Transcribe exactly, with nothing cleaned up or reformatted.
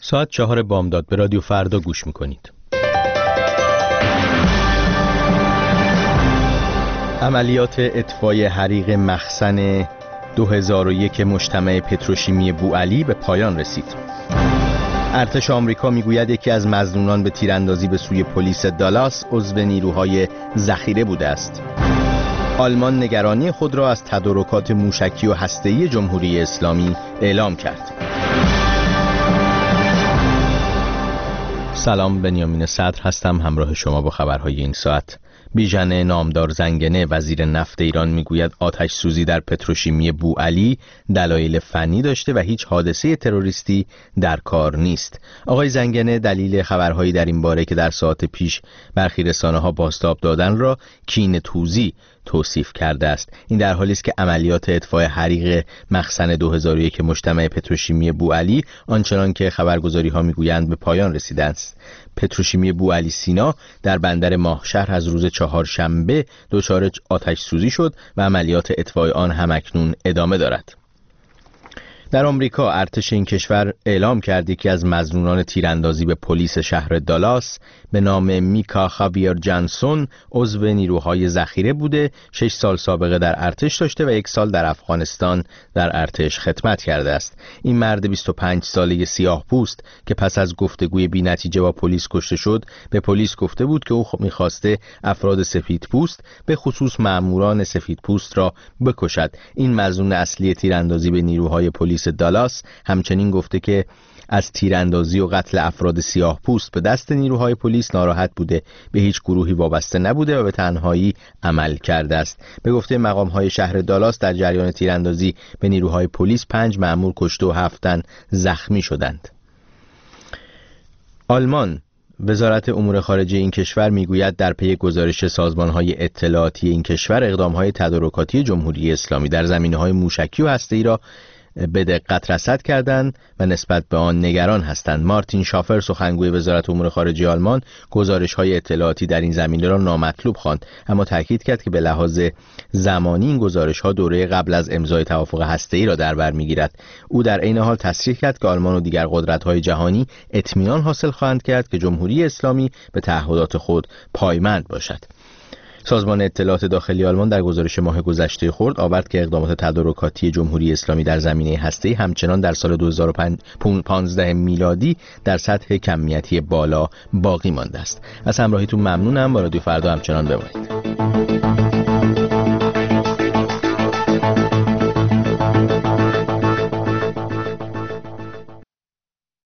ساعت چهار بامداد به رادیو فردا گوش میکنید. عملیات اطفای حریق مخزن دو هزار و یک مجتمع پتروشیمی بوعلی به پایان رسید. ارتش آمریکا میگوید یکی از مظنونان به تیراندازی به سوی پلیس دالاس عضو نیروهای ذخیره بوده است. آلمان نگرانی خود را از تدارکات موشکی و هسته‌ای جمهوری اسلامی اعلام کرد. سلام، بنیامین صدر هستم، همراه شما با خبرهای این ساعت. بیژن نامدار زنگنه وزیر نفت ایران میگوید آتش سوزی در پتروشیمی بوعلی دلایل فنی داشته و هیچ حادثه تروریستی در کار نیست. آقای زنگنه دلیل خبرهایی در این باره که در ساعت پیش برخی رسانه‌ها بازتاب دادن را کینه‌توزی توصیف کرده است. این در حالی است که عملیات اطفای حریق مخزن دو هزار و یک مجتمع پتروشیمی بوعلی آنچنان که خبرگزاری‌ها میگویند به پایان رسیده است. پتروشیمی بوعلی سینا در بندر ماهشهر از روز چهارشنبه دچار آتش سوزی شد و عملیات اطفای آن همکنون ادامه دارد. در آمریکا ارتش این کشور اعلام کرد که از مظنونان تیراندازی به پلیس شهر دالاس به نام میکا خاویر جانسون عضو نیروهای ذخیره بوده، شش سال سابقه در ارتش داشته و یک سال در افغانستان در ارتش خدمت کرده است. این مرد بیست و پنج ساله سیاه پوست که پس از گفتگوی بی نتیجه با پلیس کشته شد، به پلیس گفته بود که او می‌خواسته افراد سفید پوست به خصوص ماموران سفید پوست را بکشد. این مظنون اصلی تیراندازی به نیروهای پلیس دالاس همچنین گفته که از تیراندازی و قتل افراد سیاه پوست به دست نیروهای پلیس ناراحت بوده، به هیچ گروهی وابسته نبوده و به تنهایی عمل کرده است. به گفته مقام‌های شهر دالاس در جریان تیراندازی به نیروهای پلیس پنج مأمور کشته و هفت تن زخمی شدند. آلمان وزارت امور خارجه این کشور میگوید در پی گزارش سازمان‌های اطلاعاتی این کشور اقدام‌های تدارکاتی جمهوری اسلامی در زمینه‌های موشکی و هسته‌ای را به دقت رصد کردند و نسبت به آن نگران هستند. مارتین شافر سخنگوی وزارت امور خارجه آلمان گزارش‌های اطلاعاتی در این زمینه را نامطلوب خواند، اما تاکید کرد که به لحاظ زمانی این گزارش‌ها دوره قبل از امضای توافق هسته‌ای را در بر می‌گیرد. او در عین حال تصریح کرد که آلمان و دیگر قدرت‌های جهانی اطمینان حاصل خواهند کرد که جمهوری اسلامی به تعهدات خود پایبند باشد. سازمان اطلاعات داخلی آلمان در گزارش ماه گذشته خورد آورد که اقدامات تدارکاتی جمهوری اسلامی در زمینه هسته‌ای همچنان در سال دو هزار و پانزده میلادی در سطح کمیتی بالا باقی مانده است. از همراهیتون ممنونم. با رادیو فردا همچنان بمانید.